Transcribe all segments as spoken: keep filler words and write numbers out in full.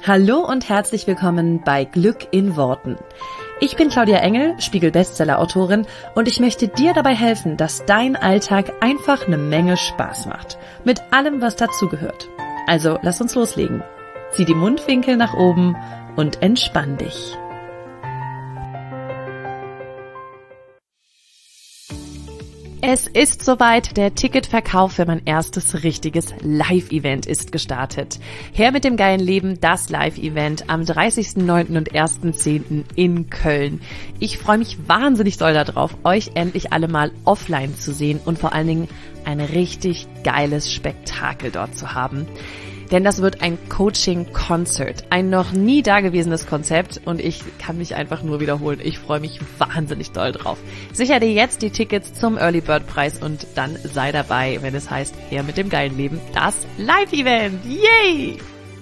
Hallo und herzlich willkommen bei Glück in Worten. Ich bin Claudia Engel, Spiegel-Bestseller-Autorin und ich möchte dir dabei helfen, dass dein Alltag einfach eine Menge Spaß macht. Mit allem, was dazugehört. Also lass uns loslegen. Zieh die Mundwinkel nach oben und entspann dich. Es ist soweit, der Ticketverkauf für mein erstes richtiges Live-Event ist gestartet. Her mit dem geilen Leben, das Live-Event am dreißigsten neunten und ersten zehnten in Köln. Ich freue mich wahnsinnig doll darauf, euch endlich alle mal offline zu sehen und vor allen Dingen ein richtig geiles Spektakel dort zu haben. Denn das wird ein Coaching-Concert, ein noch nie dagewesenes Konzept und ich kann mich einfach nur wiederholen. Ich freue mich wahnsinnig doll drauf. Sicher dir jetzt die Tickets zum Early Bird Preis und dann sei dabei, wenn es heißt, her mit dem geilen Leben, das Live-Event. Yay!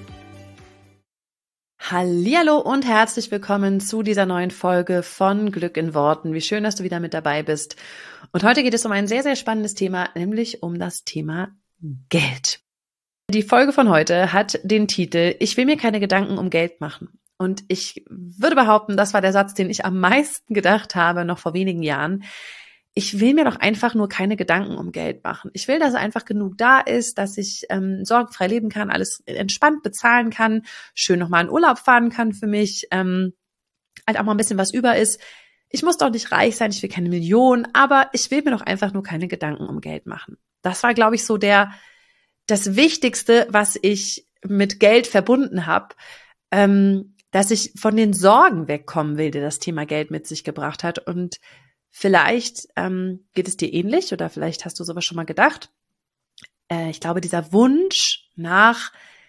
Hallihallo und herzlich willkommen zu dieser neuen Folge von Glück in Worten. Wie schön, dass du wieder mit dabei bist. Und heute geht es um ein sehr, sehr spannendes Thema, nämlich um das Thema Geld. Die Folge von heute hat den Titel „Ich will mir keine Gedanken um Geld machen". Und ich würde behaupten, das war der Satz, den ich am meisten gedacht habe, noch vor wenigen Jahren. Ich will mir doch einfach nur keine Gedanken um Geld machen. Ich will, dass einfach genug da ist, dass ich ähm, sorgenfrei leben kann, alles entspannt bezahlen kann, schön nochmal in Urlaub fahren kann für mich, ähm, halt auch mal ein bisschen was über ist. Ich muss doch nicht reich sein, ich will keine Millionen, aber ich will mir doch einfach nur keine Gedanken um Geld machen. Das war, glaube ich, so der das Wichtigste, was ich mit Geld verbunden habe, ähm, dass ich von den Sorgen wegkommen will, die das Thema Geld mit sich gebracht hat. Und vielleicht ähm, geht es dir ähnlich oder vielleicht hast du sowas schon mal gedacht. Äh, ich glaube, dieser Wunsch nach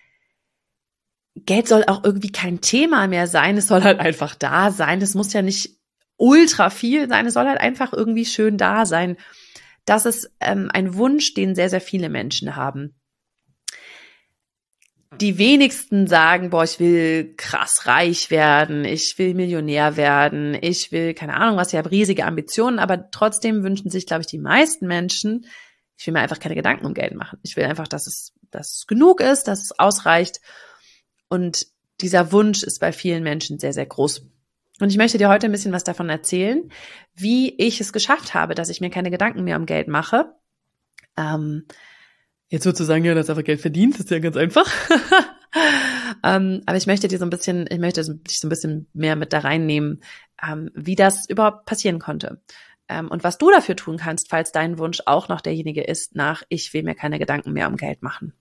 Geld soll auch irgendwie kein Thema mehr sein. Es soll halt einfach da sein. Es muss ja nicht ultra viel sein. Es soll halt einfach irgendwie schön da sein. Das ist ähm, ein Wunsch, den sehr, sehr viele Menschen haben. Die wenigsten sagen, boah, ich will krass reich werden, ich will Millionär werden, ich will, keine Ahnung was, ich habe riesige Ambitionen, aber trotzdem wünschen sich, glaube ich, die meisten Menschen, ich will mir einfach keine Gedanken um Geld machen. Ich will einfach, dass es, dass es genug ist, dass es ausreicht. Und dieser Wunsch ist bei vielen Menschen sehr, sehr groß. Und ich möchte dir heute ein bisschen was davon erzählen, wie ich es geschafft habe, dass ich mir keine Gedanken mehr um Geld mache. Ähm, Jetzt sozusagen, ja, das ist einfach Geld verdient, das ist ja ganz einfach. ähm, aber ich möchte dir so ein bisschen, ich möchte dich so ein bisschen mehr mit da reinnehmen, ähm, wie das überhaupt passieren konnte. Ähm, und was du dafür tun kannst, falls dein Wunsch auch noch derjenige ist nach, ich will mir keine Gedanken mehr um Geld machen.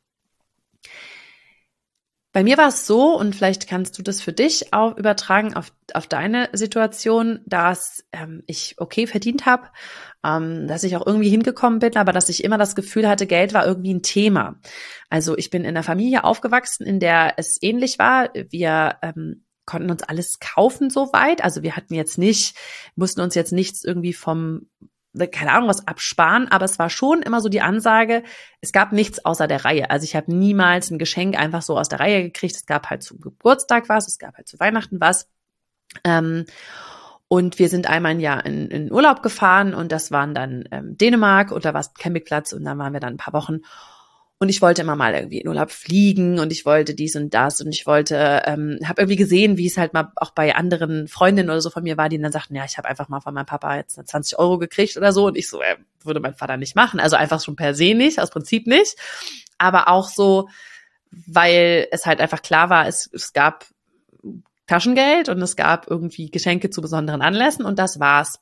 Bei mir war es so, und vielleicht kannst du das für dich auch übertragen auf, auf deine Situation, dass ähm, ich okay verdient habe, ähm, dass ich auch irgendwie hingekommen bin, aber dass ich immer das Gefühl hatte, Geld war irgendwie ein Thema. Also ich bin in einer Familie aufgewachsen, in der es ähnlich war. Wir ähm, konnten uns alles kaufen soweit. Also wir hatten jetzt nicht, mussten uns jetzt nichts irgendwie vom keine Ahnung was absparen, aber es war schon immer so die Ansage, es gab nichts außer der Reihe. Also ich habe niemals ein Geschenk einfach so aus der Reihe gekriegt. Es gab halt zum Geburtstag was, es gab halt zu Weihnachten was. Ähm, und wir sind einmal ein Jahr in, in Urlaub gefahren und das waren dann ähm, Dänemark und da war es ein Campingplatz und da waren wir dann ein paar Wochen. Und ich wollte immer mal irgendwie in Urlaub fliegen und ich wollte dies und das und ich wollte, ähm, habe irgendwie gesehen, wie es halt mal auch bei anderen Freundinnen oder so von mir war, die dann sagten, ja, ich habe einfach mal von meinem Papa jetzt zwanzig Euro gekriegt oder so und ich so, äh, würde mein Vater nicht machen. Also einfach schon per se nicht, aus Prinzip nicht, aber auch so, weil es halt einfach klar war, es, es gab Taschengeld und es gab irgendwie Geschenke zu besonderen Anlässen und das war's.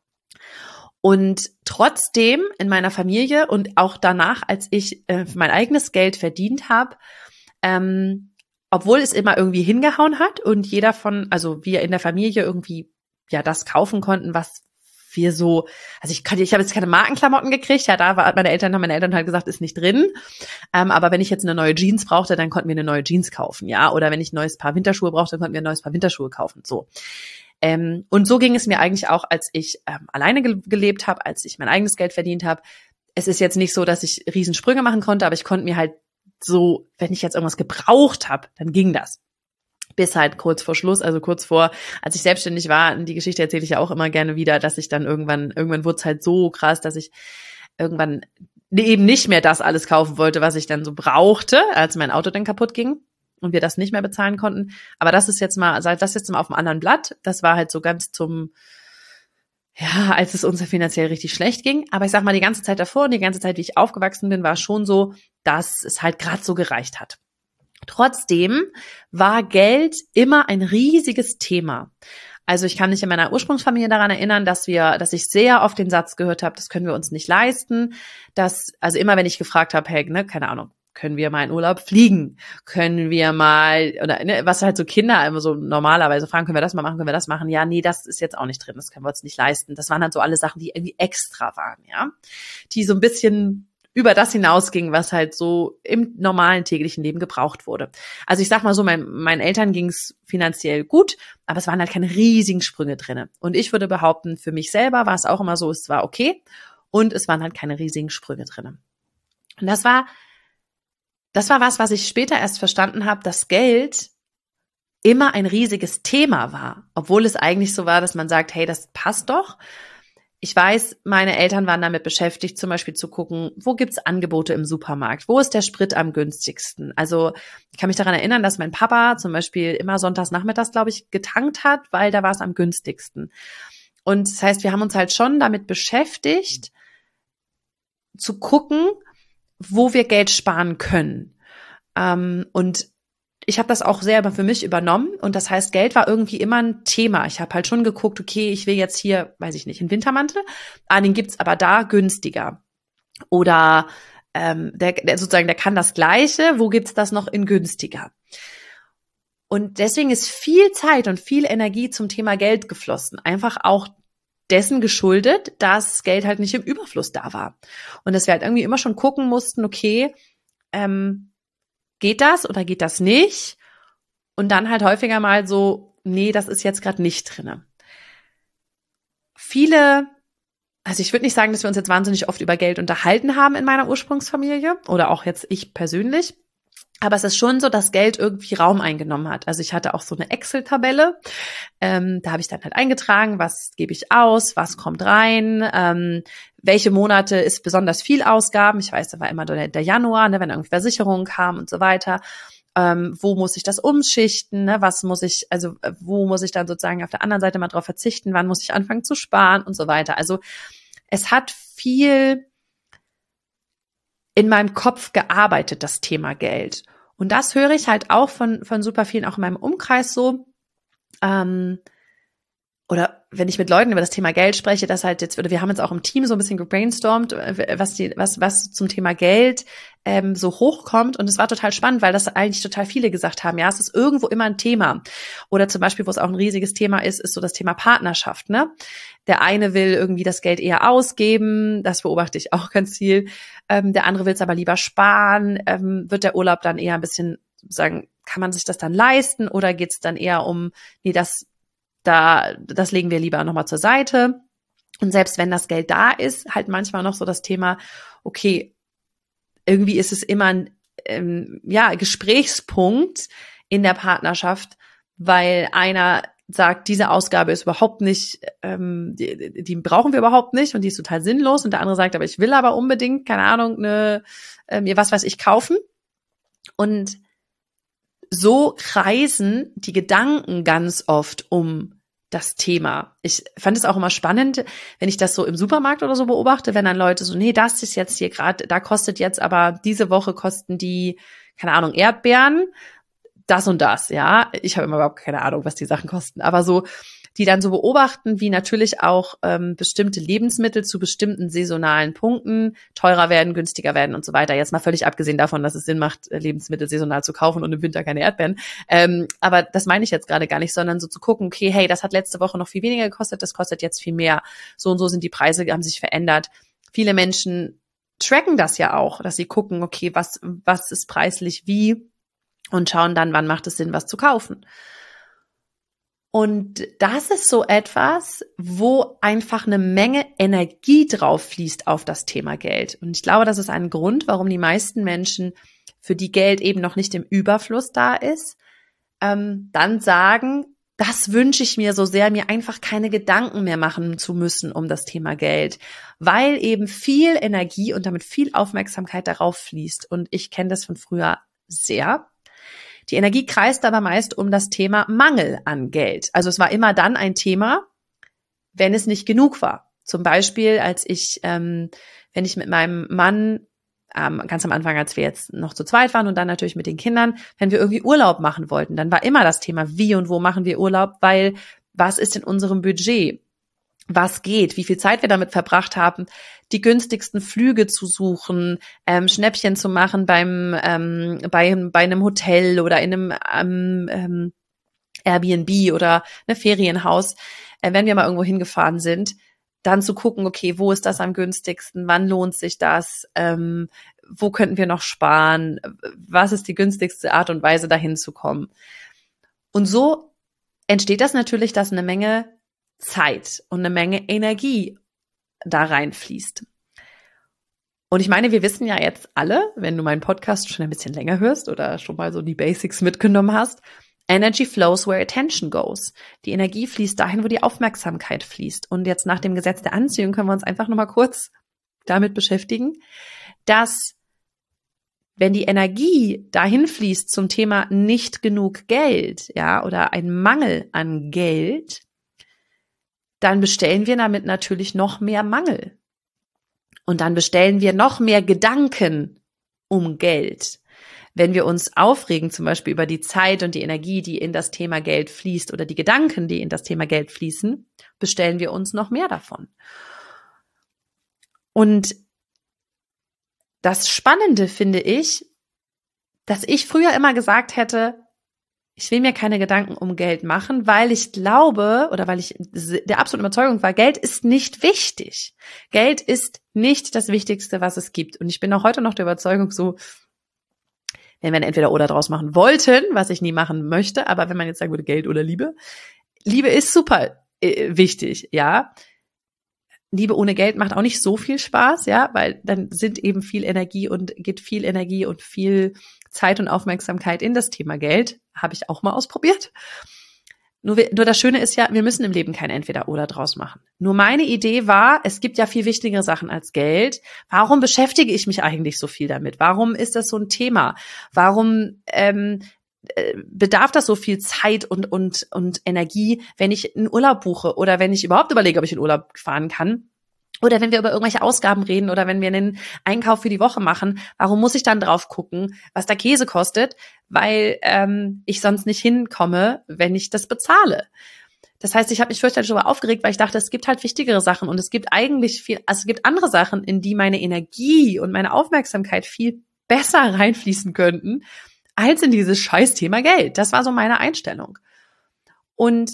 Und trotzdem in meiner Familie und auch danach, als ich äh, mein eigenes Geld verdient habe, ähm, obwohl es immer irgendwie hingehauen hat und jeder von, also wir in der Familie irgendwie ja das kaufen konnten, was wir so, also ich kann, ich habe jetzt keine Markenklamotten gekriegt, ja, da war meine Eltern, haben meine Eltern halt gesagt, ist nicht drin. Ähm, aber wenn ich jetzt eine neue Jeans brauchte, dann konnten wir eine neue Jeans kaufen, ja. Oder wenn ich ein neues Paar Winterschuhe brauchte, dann konnten wir ein neues Paar Winterschuhe kaufen, so. Ähm, und so ging es mir eigentlich auch, als ich ähm, alleine ge- gelebt habe, als ich mein eigenes Geld verdient habe. Es ist jetzt nicht so, dass ich Riesensprünge machen konnte, aber ich konnte mir halt so, wenn ich jetzt irgendwas gebraucht habe, dann ging das. Bis halt kurz vor Schluss, also kurz vor, als ich selbstständig war, die Geschichte erzähle ich ja auch immer gerne wieder, dass ich dann irgendwann, irgendwann wurde es halt so krass, dass ich irgendwann eben nicht mehr das alles kaufen wollte, was ich dann so brauchte, als mein Auto dann kaputt ging. und wir das nicht mehr bezahlen konnten. Aber das ist jetzt mal, also das jetzt mal auf einem anderen Blatt. Das war halt so ganz zum, ja, als es uns finanziell richtig schlecht ging. Aber ich sag mal, die ganze Zeit davor und die ganze Zeit, wie ich aufgewachsen bin, war schon so, dass es halt gerade so gereicht hat. Trotzdem war Geld immer ein riesiges Thema. Also ich kann mich in meiner Ursprungsfamilie daran erinnern, dass wir, dass ich sehr oft den Satz gehört habe, das können wir uns nicht leisten. Dass, also immer wenn ich gefragt habe, hey, ne, keine Ahnung, können wir mal in Urlaub fliegen? Können wir mal, oder ne, was halt so Kinder immer so normalerweise fragen, können wir das mal machen, können wir das machen? Ja, nee, das ist jetzt auch nicht drin, das können wir uns nicht leisten. Das waren halt so alle Sachen, die irgendwie extra waren, ja, die so ein bisschen über das hinausging, was halt so im normalen täglichen Leben gebraucht wurde. Also ich sag mal so, mein, meinen Eltern ging es finanziell gut, aber es waren halt keine riesigen Sprünge drinne. Und ich würde behaupten, für mich selber war es auch immer so, es war okay und es waren halt keine riesigen Sprünge drinne. Und das war, das war was, was ich später erst verstanden habe, dass Geld immer ein riesiges Thema war, obwohl es eigentlich so war, dass man sagt, hey, das passt doch. Ich weiß, meine Eltern waren damit beschäftigt, zum Beispiel zu gucken, wo gibt's Angebote im Supermarkt? Wo ist der Sprit am günstigsten? Also ich kann mich daran erinnern, dass mein Papa zum Beispiel immer sonntags nachmittags, glaube ich, getankt hat, weil da war es am günstigsten. Und das heißt, wir haben uns halt schon damit beschäftigt, zu gucken, wo wir Geld sparen können. Ähm, und ich habe das auch selber für mich übernommen und das heißt, Geld war irgendwie immer ein Thema. Ich habe halt schon geguckt, okay, ich will jetzt hier, weiß ich nicht, einen Wintermantel, ah, den gibt's aber da günstiger. Oder ähm, der, der sozusagen, der kann das Gleiche, wo gibt's das noch in günstiger? Und deswegen ist viel Zeit und viel Energie zum Thema Geld geflossen. Einfach auch dessen geschuldet, dass Geld halt nicht im Überfluss da war. Und dass wir halt irgendwie immer schon gucken mussten, okay, ähm, geht das oder geht das nicht? Und dann halt häufiger mal so, nee, das ist jetzt gerade nicht drinne. Viele, also ich würde nicht sagen, dass wir uns jetzt wahnsinnig oft über Geld unterhalten haben in meiner Ursprungsfamilie oder auch jetzt ich persönlich. Aber es ist schon so, dass Geld irgendwie Raum eingenommen hat. Also ich hatte auch so eine Excel-Tabelle. Ähm, da habe ich dann halt eingetragen, was gebe ich aus, was kommt rein, ähm, welche Monate ist besonders viel Ausgaben. Ich weiß, da war immer der, der Januar, ne, wenn irgendwie Versicherungen kamen und so weiter. Ähm, wo muss ich das umschichten? Ne? Was muss ich, also wo muss ich dann sozusagen auf der anderen Seite mal drauf verzichten? Wann muss ich anfangen zu sparen und so weiter? Also es hat viel in meinem Kopf gearbeitet, das Thema Geld. Und das höre ich halt auch von von super vielen, auch in meinem Umkreis so. Ähm, oder wenn ich mit Leuten über das Thema Geld spreche, das halt jetzt, oder wir haben jetzt auch im Team so ein bisschen gebrainstormt, was die, was, was zum Thema Geld ähm, so hochkommt. Und es war total spannend, weil das eigentlich total viele gesagt haben, ja, es ist irgendwo immer ein Thema. Oder zum Beispiel, wo es auch ein riesiges Thema ist, ist so das Thema Partnerschaft, ne? Der eine will irgendwie das Geld eher ausgeben, das beobachte ich auch ganz viel. Ähm, der andere will es aber lieber sparen. Ähm, wird der Urlaub dann eher ein bisschen, sagen, kann man sich das dann leisten? Oder geht es dann eher um, nee, das Da, das legen wir lieber nochmal zur Seite. Und selbst wenn das Geld da ist, halt manchmal noch so das Thema, okay, irgendwie ist es immer ein ähm, ja, Gesprächspunkt in der Partnerschaft, weil einer sagt, diese Ausgabe ist überhaupt nicht, ähm, die, die brauchen wir überhaupt nicht und die ist total sinnlos. Und der andere sagt, aber ich will aber unbedingt, keine Ahnung, eine, äh, mir was weiß ich kaufen. Und so kreisen die Gedanken ganz oft um das Thema. Ich fand es auch immer spannend, wenn ich das so im Supermarkt oder so beobachte, wenn dann Leute so, nee, das ist jetzt hier gerade, da kostet jetzt aber diese Woche kosten die, keine Ahnung, Erdbeeren, das und das, ja. Ich habe immer überhaupt keine Ahnung, was die Sachen kosten, aber so, die dann so beobachten, wie natürlich auch ähm, bestimmte Lebensmittel zu bestimmten saisonalen Punkten teurer werden, günstiger werden und so weiter. Jetzt mal völlig abgesehen davon, dass es Sinn macht, Lebensmittel saisonal zu kaufen und im Winter keine Erdbeeren. Ähm, aber das meine ich jetzt gerade gar nicht, sondern so zu gucken, okay, hey, das hat letzte Woche noch viel weniger gekostet, das kostet jetzt viel mehr. So und so sind die Preise, haben sich verändert. Viele Menschen tracken das ja auch, dass sie gucken, okay, was, was ist preislich wie und schauen dann, wann macht es Sinn, was zu kaufen. Und das ist so etwas, wo einfach eine Menge Energie drauf fließt auf das Thema Geld. Und ich glaube, das ist ein Grund, warum die meisten Menschen, für die Geld eben noch nicht im Überfluss da ist, ähm, dann sagen, das wünsche ich mir so sehr, mir einfach keine Gedanken mehr machen zu müssen um das Thema Geld, weil eben viel Energie und damit viel Aufmerksamkeit darauf fließt. Und ich kenne das von früher sehr. Die Energie kreist aber meist um das Thema Mangel an Geld. Also es war immer dann ein Thema, wenn es nicht genug war. Zum Beispiel, als ich, ähm, wenn ich mit meinem Mann ähm, ganz am Anfang, als wir jetzt noch zu zweit waren und dann natürlich mit den Kindern, wenn wir irgendwie Urlaub machen wollten, dann war immer das Thema, wie und wo machen wir Urlaub, weil was ist in unserem Budget? Was geht? Wie viel Zeit wir damit verbracht haben, die günstigsten Flüge zu suchen, ähm, Schnäppchen zu machen beim ähm, bei, bei einem Hotel oder in einem ähm, ähm, Airbnb oder ein Ferienhaus, äh, wenn wir mal irgendwo hingefahren sind, dann zu gucken, okay, wo ist das am günstigsten, wann lohnt sich das, ähm, wo könnten wir noch sparen, was ist die günstigste Art und Weise, dahin zu kommen. Und so entsteht das natürlich, dass eine Menge Zeit und eine Menge Energie da reinfließt. Und ich meine, wir wissen ja jetzt alle, wenn du meinen Podcast schon ein bisschen länger hörst oder schon mal so die Basics mitgenommen hast, Energy flows where attention goes. Die Energie fließt dahin, wo die Aufmerksamkeit fließt. Und jetzt nach dem Gesetz der Anziehung können wir uns einfach nochmal kurz damit beschäftigen, dass wenn die Energie dahin fließt zum Thema nicht genug Geld, ja, oder ein Mangel an Geld, dann bestellen wir damit natürlich noch mehr Mangel. Und dann bestellen wir noch mehr Gedanken um Geld. Wenn wir uns aufregen, zum Beispiel über die Zeit und die Energie, die in das Thema Geld fließt oder die Gedanken, die in das Thema Geld fließen, bestellen wir uns noch mehr davon. Und das Spannende finde ich, dass ich früher immer gesagt hätte, ich will mir keine Gedanken um Geld machen, weil ich glaube oder weil ich der absoluten Überzeugung war, Geld ist nicht wichtig. Geld ist nicht das Wichtigste, was es gibt. Und ich bin auch heute noch der Überzeugung so, wenn wir ein Entweder oder draus machen wollten, was ich nie machen möchte, aber wenn man jetzt sagen würde, Geld oder Liebe, Liebe ist super äh, wichtig, ja. Liebe ohne Geld macht auch nicht so viel Spaß, ja, weil dann sind eben viel Energie und geht viel Energie und viel Zeit und Aufmerksamkeit in das Thema Geld. Habe ich auch mal ausprobiert. Nur, wir, nur das Schöne ist ja, wir müssen im Leben kein Entweder-Oder draus machen. Nur meine Idee war, es gibt ja viel wichtigere Sachen als Geld. Warum beschäftige ich mich eigentlich so viel damit? Warum ist das so ein Thema? Warum ähm, äh, bedarf das so viel Zeit und, und, und Energie, wenn ich einen Urlaub buche oder wenn ich überhaupt überlege, ob ich in Urlaub fahren kann? Oder wenn wir über irgendwelche Ausgaben reden oder wenn wir einen Einkauf für die Woche machen, warum muss ich dann drauf gucken, was der Käse kostet? Weil ähm, ich sonst nicht hinkomme, wenn ich das bezahle. Das heißt, ich habe mich fürchterlich darüber aufgeregt, weil ich dachte, es gibt halt wichtigere Sachen und es gibt eigentlich viel, also es gibt andere Sachen, in die meine Energie und meine Aufmerksamkeit viel besser reinfließen könnten, als in dieses scheiß Thema Geld. Das war so meine Einstellung. Und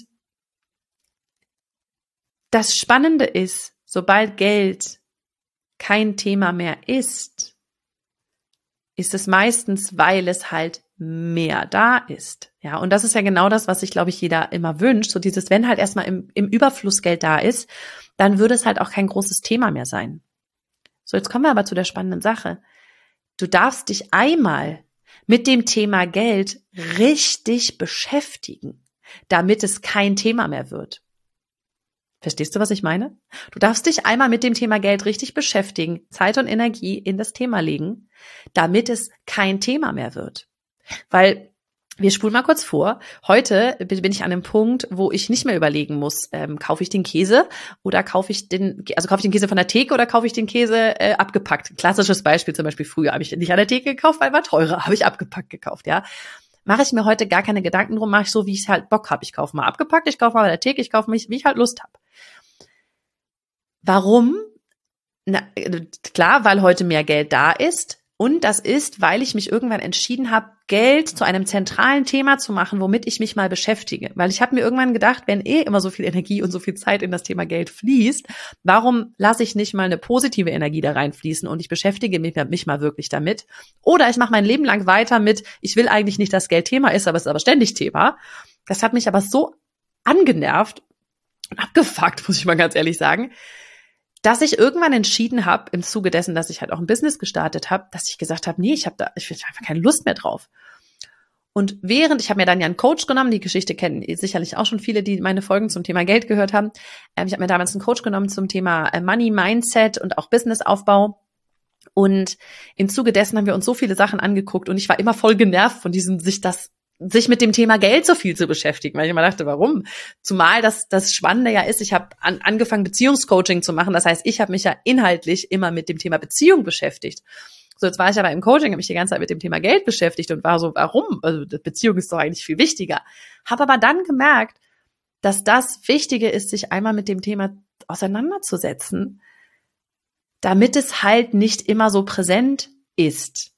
das Spannende ist, sobald Geld kein Thema mehr ist, ist es meistens, weil es halt mehr da ist. Ja, und das ist ja genau das, was sich, glaube ich, jeder immer wünscht. So dieses, wenn halt erstmal im, im Überfluss Geld da ist, dann würde es halt auch kein großes Thema mehr sein. So, jetzt kommen wir aber zu der spannenden Sache. Du darfst dich einmal mit dem Thema Geld richtig beschäftigen, damit es kein Thema mehr wird. Verstehst du, was ich meine? Du darfst dich einmal mit dem Thema Geld richtig beschäftigen, Zeit und Energie in das Thema legen, damit es kein Thema mehr wird. Weil, wir spulen mal kurz vor, heute bin ich an einem Punkt, wo ich nicht mehr überlegen muss, ähm, kaufe ich den Käse oder kaufe ich den, also kaufe ich den Käse von der Theke oder kaufe ich den Käse äh, abgepackt. Klassisches Beispiel zum Beispiel, früher habe ich den nicht an der Theke gekauft, weil war teurer, habe ich abgepackt gekauft, ja. Mache ich mir heute gar keine Gedanken drum, mache ich so, wie ich halt Bock habe. Ich kaufe mal abgepackt, ich kaufe mal bei der Theke, ich kaufe mich, wie ich halt Lust habe. Warum? Na, klar, weil heute mehr Geld da ist. Und das ist, weil ich mich irgendwann entschieden habe, Geld zu einem zentralen Thema zu machen, womit ich mich mal beschäftige. Weil ich habe mir irgendwann gedacht, wenn eh immer so viel Energie und so viel Zeit in das Thema Geld fließt, warum lasse ich nicht mal eine positive Energie da reinfließen und ich beschäftige mich, mich mal wirklich damit? Oder ich mache mein Leben lang weiter mit, ich will eigentlich nicht, dass Geld Thema ist, aber es ist aber ständig Thema. Das hat mich aber so angenervt und abgefuckt, muss ich mal ganz ehrlich sagen, dass ich irgendwann entschieden habe, im Zuge dessen, dass ich halt auch ein Business gestartet habe, dass ich gesagt habe, nee, ich habe da ich hab einfach keine Lust mehr drauf. Und während, ich habe mir dann ja einen Coach genommen, die Geschichte kennen sicherlich auch schon viele, die meine Folgen zum Thema Geld gehört haben. Ähm, ich habe mir damals einen Coach genommen zum Thema äh, Money, Mindset und auch Businessaufbau. Und im Zuge dessen haben wir uns so viele Sachen angeguckt und ich war immer voll genervt von diesem, sich das sich mit dem Thema Geld so viel zu beschäftigen, weil ich immer dachte, warum? Zumal das das Spannende ja ist, ich habe an, angefangen, Beziehungscoaching zu machen. Das heißt, ich habe mich ja inhaltlich immer mit dem Thema Beziehung beschäftigt. So, jetzt war ich aber im Coaching, habe mich die ganze Zeit mit dem Thema Geld beschäftigt und war so, warum? Also Beziehung ist doch eigentlich viel wichtiger. Habe aber dann gemerkt, dass das Wichtige ist, sich einmal mit dem Thema auseinanderzusetzen, damit es halt nicht immer so präsent ist.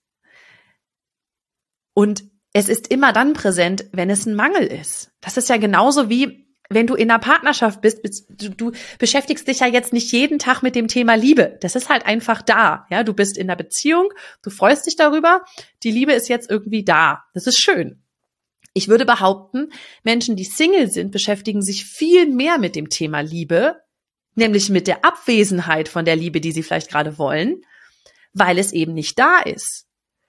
Und es ist immer dann präsent, wenn es ein Mangel ist. Das ist ja genauso wie, wenn du in einer Partnerschaft bist, du, du beschäftigst dich ja jetzt nicht jeden Tag mit dem Thema Liebe. Das ist halt einfach da. Ja, du bist in einer Beziehung, du freust dich darüber, die Liebe ist jetzt irgendwie da. Das ist schön. Ich würde behaupten, Menschen, die Single sind, beschäftigen sich viel mehr mit dem Thema Liebe, nämlich mit der Abwesenheit von der Liebe, die sie vielleicht gerade wollen, weil es eben nicht da ist.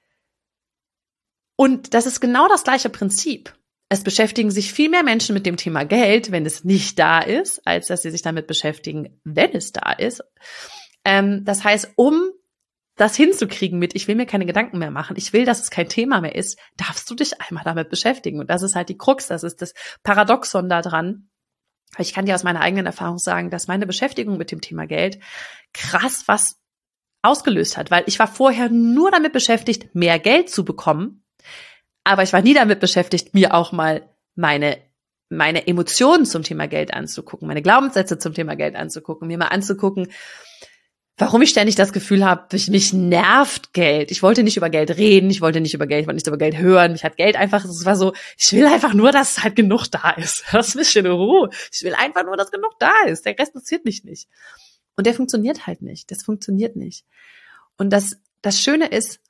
Und das ist genau das gleiche Prinzip. Es beschäftigen sich viel mehr Menschen mit dem Thema Geld, wenn es nicht da ist, als dass sie sich damit beschäftigen, wenn es da ist. Ähm, das heißt, um das hinzukriegen mit, ich will mir keine Gedanken mehr machen, ich will, dass es kein Thema mehr ist, darfst du dich einmal damit beschäftigen. Und das ist halt die Krux, das ist das Paradoxon da dran. Ich kann dir aus meiner eigenen Erfahrung sagen, dass meine Beschäftigung mit dem Thema Geld krass was ausgelöst hat, weil ich war vorher nur damit beschäftigt, mehr Geld zu bekommen. Aber ich war nie damit beschäftigt, mir auch mal meine, meine Emotionen zum Thema Geld anzugucken, meine Glaubenssätze zum Thema Geld anzugucken, mir mal anzugucken, warum ich ständig das Gefühl habe, mich nervt Geld. Ich wollte nicht über Geld reden, ich wollte nicht über Geld, ich wollte nicht über Geld hören. Mich hat Geld einfach, es war so, ich will einfach nur, dass halt genug da ist. Lass mich in Ruhe. Ich will einfach nur, dass genug da ist. Der Rest interessiert mich nicht. Und der funktioniert halt nicht. Das funktioniert nicht. Und das, das Schöne ist,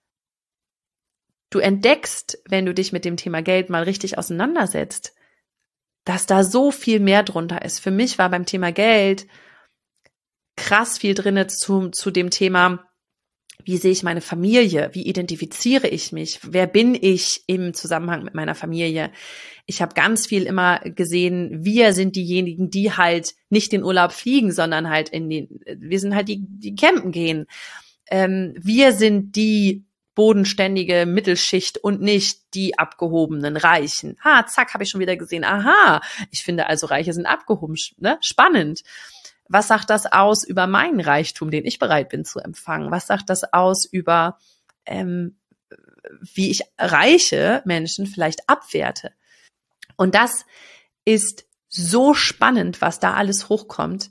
du entdeckst, wenn du dich mit dem Thema Geld mal richtig auseinandersetzt, dass da so viel mehr drunter ist. Für mich war beim Thema Geld krass viel drin zu, zu dem Thema, wie sehe ich meine Familie, wie identifiziere ich mich, wer bin ich im Zusammenhang mit meiner Familie. Ich habe ganz viel immer gesehen, wir sind diejenigen, die halt nicht in Urlaub fliegen, sondern halt in den, wir sind halt die, die campen gehen. Ähm, wir sind die bodenständige Mittelschicht und nicht die abgehobenen Reichen. Ha, zack, habe ich schon wieder gesehen. Aha, ich finde also Reiche sind abgehoben, ne? Spannend. Was sagt das aus über meinen Reichtum, den ich bereit bin zu empfangen? Was sagt das aus über, ähm, wie ich reiche Menschen vielleicht abwerte? Und das ist so spannend, was da alles hochkommt.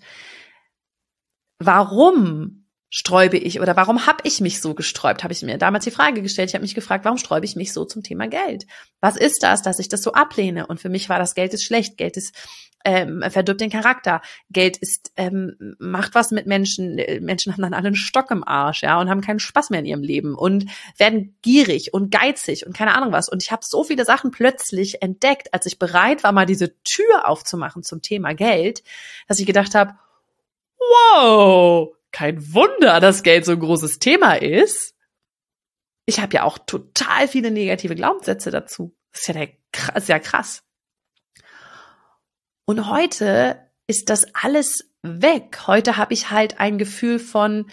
Warum sträube ich oder warum habe ich mich so gesträubt? Habe ich mir damals die Frage gestellt. Ich habe mich gefragt, warum sträube ich mich so zum Thema Geld? Was ist das, dass ich das so ablehne? Und für mich war das, Geld ist schlecht, Geld ist ähm, verdirbt den Charakter, Geld ist ähm, macht was mit Menschen. Menschen haben dann alle einen Stock im Arsch, ja, und haben keinen Spaß mehr in ihrem Leben und werden gierig und geizig und keine Ahnung was. Und ich habe so viele Sachen plötzlich entdeckt, als ich bereit war, mal diese Tür aufzumachen zum Thema Geld, dass ich gedacht habe, wow, kein Wunder, dass Geld so ein großes Thema ist. Ich habe ja auch total viele negative Glaubenssätze dazu. Das ist ja, der, das ist ja krass. Und heute ist das alles weg. Heute habe ich halt ein Gefühl von,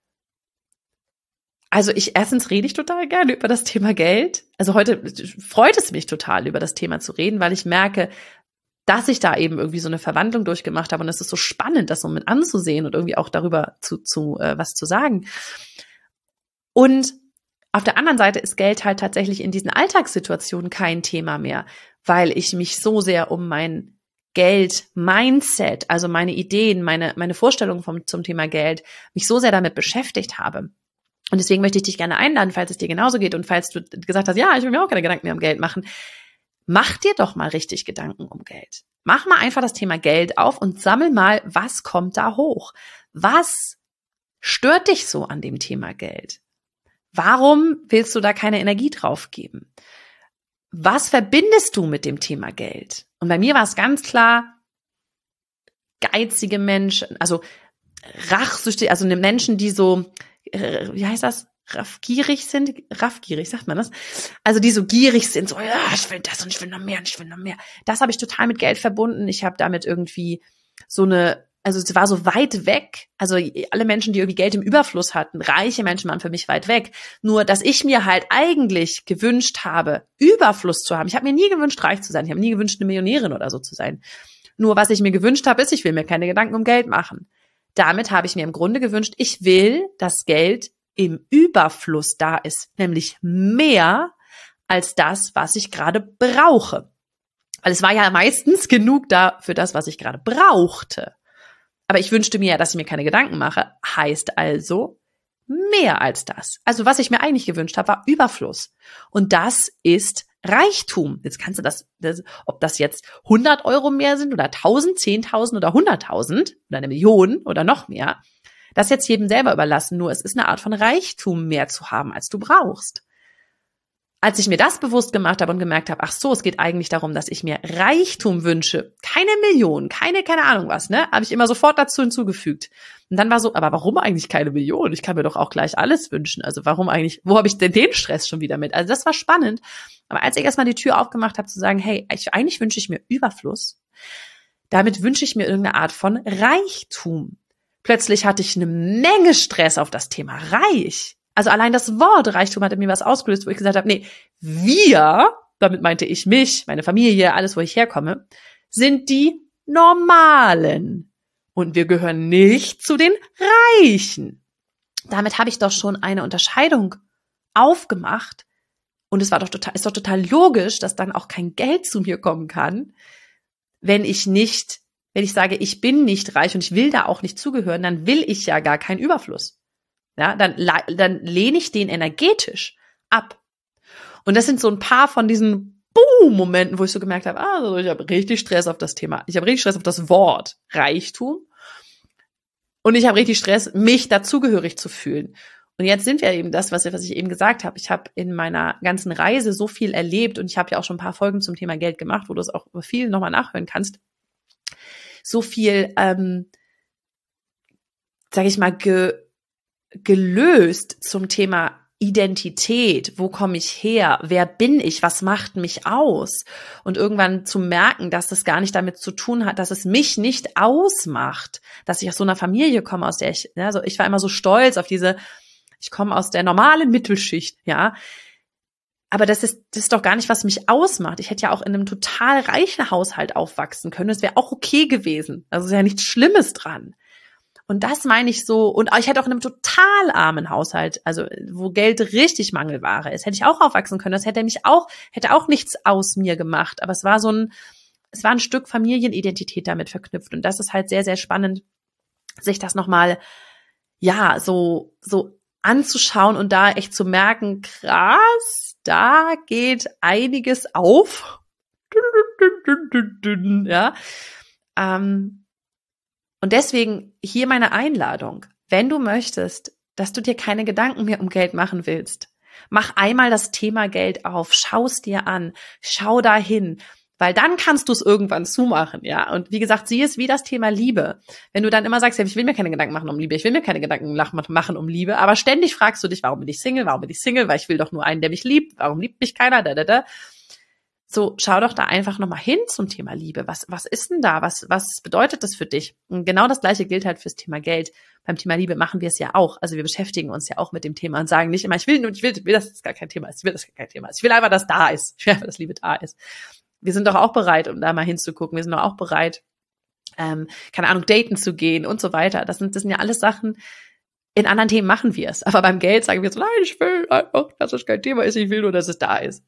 also ich, erstens rede ich total gerne über das Thema Geld. Also heute freut es mich total, über das Thema zu reden, weil ich merke, dass ich da eben irgendwie so eine Verwandlung durchgemacht habe und es ist so spannend, das so mit anzusehen und irgendwie auch darüber zu, zu äh, was zu sagen. Und auf der anderen Seite ist Geld halt tatsächlich in diesen Alltagssituationen kein Thema mehr, weil ich mich so sehr um mein Geld-Mindset, also meine Ideen, meine meine Vorstellungen vom, zum Thema Geld, mich so sehr damit beschäftigt habe. Und deswegen möchte ich dich gerne einladen, falls es dir genauso geht und falls du gesagt hast, ja, ich will mir auch keine Gedanken mehr um Geld machen, mach dir doch mal richtig Gedanken um Geld. Mach mal einfach das Thema Geld auf und sammel mal, was kommt da hoch? Was stört dich so an dem Thema Geld? Warum willst du da keine Energie drauf geben? Was verbindest du mit dem Thema Geld? Und bei mir war es ganz klar, geizige Menschen, also rachsüchtig, also Menschen, die so, wie heißt das? raffgierig sind, raffgierig, sagt man das? Also die so gierig sind, so, ja, ich will das und ich will noch mehr und ich will noch mehr. Das habe ich total mit Geld verbunden. Ich habe damit irgendwie so eine also es war so weit weg. Also alle Menschen, die irgendwie Geld im Überfluss hatten, reiche Menschen waren für mich weit weg. Nur, dass ich mir halt eigentlich gewünscht habe, Überfluss zu haben. Ich habe mir nie gewünscht, reich zu sein. Ich habe nie gewünscht, eine Millionärin oder so zu sein. Nur, was ich mir gewünscht habe, ist, ich will mir keine Gedanken um Geld machen. Damit habe ich mir im Grunde gewünscht, ich will, dass Geld im Überfluss da ist. Nämlich mehr als das, was ich gerade brauche. Weil es war ja meistens genug da für das, was ich gerade brauchte. Aber ich wünschte mir ja, dass ich mir keine Gedanken mache. Heißt also mehr als das. Also was ich mir eigentlich gewünscht habe, war Überfluss. Und das ist Reichtum. Jetzt kannst du das, das ob das jetzt hundert Euro mehr sind oder tausend, zehntausend oder hunderttausend oder eine Million oder noch mehr, das jetzt jedem selber überlassen. Nur es ist eine Art von Reichtum, mehr zu haben, als du brauchst. Als ich mir das bewusst gemacht habe und gemerkt habe, ach so, es geht eigentlich darum, dass ich mir Reichtum wünsche, keine Millionen, keine, keine Ahnung was, ne, habe ich immer sofort dazu hinzugefügt. Und dann war so, aber warum eigentlich keine Millionen? Ich kann mir doch auch gleich alles wünschen. Also warum eigentlich, wo habe ich denn den Stress schon wieder mit? Also das war spannend. Aber als ich erstmal die Tür aufgemacht habe, zu sagen, hey, ich, eigentlich wünsche ich mir Überfluss, damit wünsche ich mir irgendeine Art von Reichtum. Plötzlich hatte ich eine Menge Stress auf das Thema reich. Also allein das Wort Reichtum hat in mir was ausgelöst, wo ich gesagt habe, nee, wir, damit meinte ich mich, meine Familie, alles, wo ich herkomme, sind die Normalen. Und wir gehören nicht zu den Reichen. Damit habe ich doch schon eine Unterscheidung aufgemacht. Und es war doch total, ist doch total logisch, dass dann auch kein Geld zu mir kommen kann, wenn ich nicht, wenn ich sage, ich bin nicht reich und ich will da auch nicht zugehören, dann will ich ja gar keinen Überfluss. Ja, dann, dann lehne ich den energetisch ab. Und das sind so ein paar von diesen Boom-Momenten, wo ich so gemerkt habe, ah, ich habe richtig Stress auf das Thema. Ich habe richtig Stress auf das Wort Reichtum. Und ich habe richtig Stress, mich dazugehörig zu fühlen. Und jetzt sind wir eben das, was, was ich eben gesagt habe. Ich habe in meiner ganzen Reise so viel erlebt und ich habe ja auch schon ein paar Folgen zum Thema Geld gemacht, wo du es auch viel nochmal nachhören kannst. So viel, ähm, sage ich mal, ge gelöst zum Thema Identität. Wo komme ich her? Wer bin ich? Was macht mich aus? Und irgendwann zu merken, dass das gar nicht damit zu tun hat, dass es mich nicht ausmacht, dass ich aus so einer Familie komme, aus der ich, also ich war immer so stolz auf diese, ich komme aus der normalen Mittelschicht, ja. Aber das ist, das ist doch gar nicht, was mich ausmacht. Ich hätte ja auch in einem total reichen Haushalt aufwachsen können. Das wäre auch okay gewesen. Also ist ja nichts Schlimmes dran. Und das meine ich so, und ich hätte auch in einem total armen Haushalt, also wo Geld richtig Mangelware ist, hätte ich auch aufwachsen können. Das hätte mich auch, hätte auch nichts aus mir gemacht. Aber es war so ein, es war ein Stück Familienidentität damit verknüpft. Und das ist halt sehr, sehr spannend, sich das nochmal, ja, so, so anzuschauen und da echt zu merken, krass, da geht einiges auf. Ja, ähm, und deswegen hier meine Einladung. Wenn du möchtest, dass du dir keine Gedanken mehr um Geld machen willst, mach einmal das Thema Geld auf, schau es dir an, schau dahin, weil dann kannst du es irgendwann zumachen, ja. Und wie gesagt, sieh es wie das Thema Liebe. Wenn du dann immer sagst, ja, ich will mir keine Gedanken machen um Liebe, ich will mir keine Gedanken machen um Liebe, aber ständig fragst du dich, warum bin ich Single, warum bin ich Single, weil ich will doch nur einen, der mich liebt, warum liebt mich keiner, da, da, da. So, schau doch da einfach nochmal hin zum Thema Liebe. Was, was ist denn da? Was, was bedeutet das für dich? Und genau das Gleiche gilt halt fürs Thema Geld. Beim Thema Liebe machen wir es ja auch. Also wir beschäftigen uns ja auch mit dem Thema und sagen nicht immer, ich will, ich will, ich will, dass das gar kein Thema ist. Ich will, dass das gar kein Thema ist. Ich will einfach, dass da ist. Ich will einfach, dass Liebe da ist. Wir sind doch auch bereit, um da mal hinzugucken. Wir sind doch auch bereit, ähm, keine Ahnung, daten zu gehen und so weiter. Das sind, das sind ja alles Sachen, in anderen Themen machen wir es. Aber beim Geld sagen wir so, nein, ich will einfach, dass es kein Thema ist. Ich will nur, dass es da ist.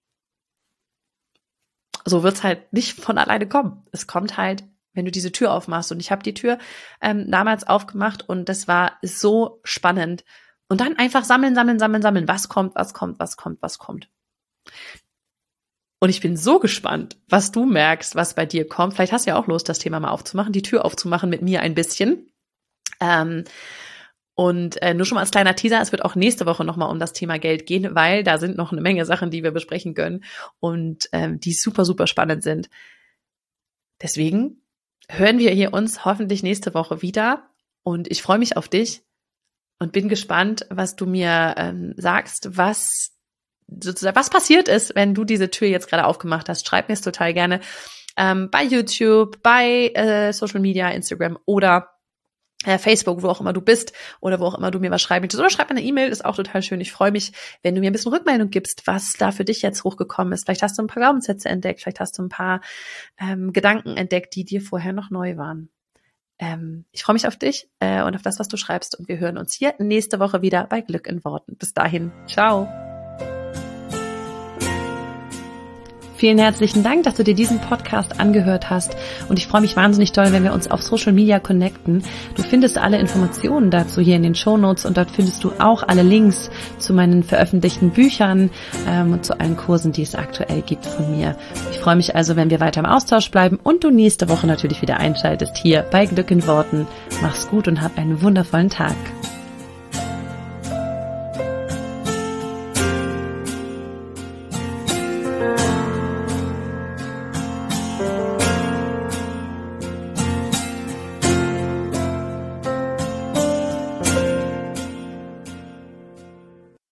So wird's halt nicht von alleine kommen. Es kommt halt, wenn du diese Tür aufmachst. Und ich habe die Tür ähm, damals aufgemacht und das war so spannend. Und dann einfach sammeln, sammeln, sammeln, sammeln. Was kommt, was kommt, was kommt, was kommt. Und ich bin so gespannt, was du merkst, was bei dir kommt. Vielleicht hast du ja auch Lust, das Thema mal aufzumachen, die Tür aufzumachen mit mir ein bisschen. Ähm, Und äh, nur schon mal als kleiner Teaser, es wird auch nächste Woche nochmal um das Thema Geld gehen, weil da sind noch eine Menge Sachen, die wir besprechen können und ähm, die super, super spannend sind. Deswegen hören wir hier uns hoffentlich nächste Woche wieder und ich freue mich auf dich und bin gespannt, was du mir ähm, sagst, was sozusagen was passiert ist, wenn du diese Tür jetzt gerade aufgemacht hast. Schreib mir es total gerne ähm, bei YouTube, bei äh, Social Media, Instagram oder äh, Facebook, wo auch immer du bist oder wo auch immer du mir was schreiben möchtest. Oder schreib mir eine E-Mail, ist auch total schön. Ich freue mich, wenn du mir ein bisschen Rückmeldung gibst, was da für dich jetzt hochgekommen ist. Vielleicht hast du ein paar Glaubenssätze entdeckt, vielleicht hast du ein paar ähm, Gedanken entdeckt, die dir vorher noch neu waren. Ähm, ich freue mich auf dich äh, und auf das, was du schreibst. Und wir hören uns hier nächste Woche wieder bei Glück in Worten. Bis dahin, ciao. Vielen herzlichen Dank, dass du dir diesen Podcast angehört hast und ich freue mich wahnsinnig doll, wenn wir uns auf Social Media connecten. Du findest alle Informationen dazu hier in den Shownotes und dort findest du auch alle Links zu meinen veröffentlichten Büchern ähm, und zu allen Kursen, die es aktuell gibt von mir. Ich freue mich also, wenn wir weiter im Austausch bleiben und du nächste Woche natürlich wieder einschaltest hier bei Glück in Worten. Mach's gut und hab einen wundervollen Tag.